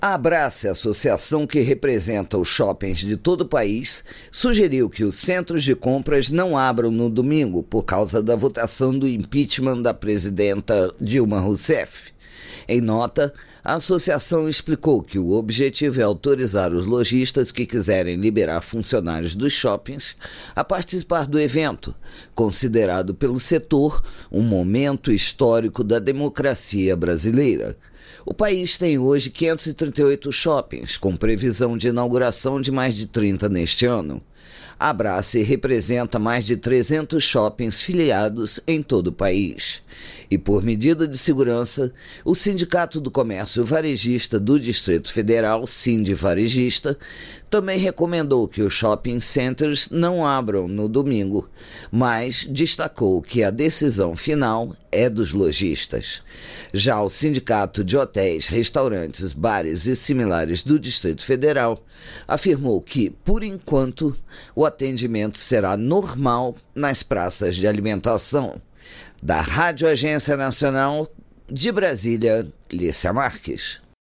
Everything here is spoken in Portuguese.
A Abrace, associação que representa os shoppings de todo o país, sugeriu que os centros de compras não abram no domingo por causa da votação do impeachment da presidenta Dilma Rousseff. Em nota, a associação explicou que o objetivo é autorizar os lojistas que quiserem liberar funcionários dos shoppings a participar do evento, considerado pelo setor um momento histórico da democracia brasileira. O país tem hoje 538 shoppings, com previsão de inauguração de mais de 30 neste ano. A Abrace representa mais de 300 shoppings filiados em todo o país. E por medida de segurança, o Sindicato do Comércio Varejista do Distrito Federal, Sindivarejista, também recomendou que os shopping centers não abram no domingo, mas destacou que a decisão final é dos lojistas. Já o Sindicato de Hotéis, Restaurantes, Bares e Similares do Distrito Federal afirmou que, por enquanto, o atendimento será normal nas praças de alimentação. Da Rádio Agência Nacional de Brasília, Lícia Marques.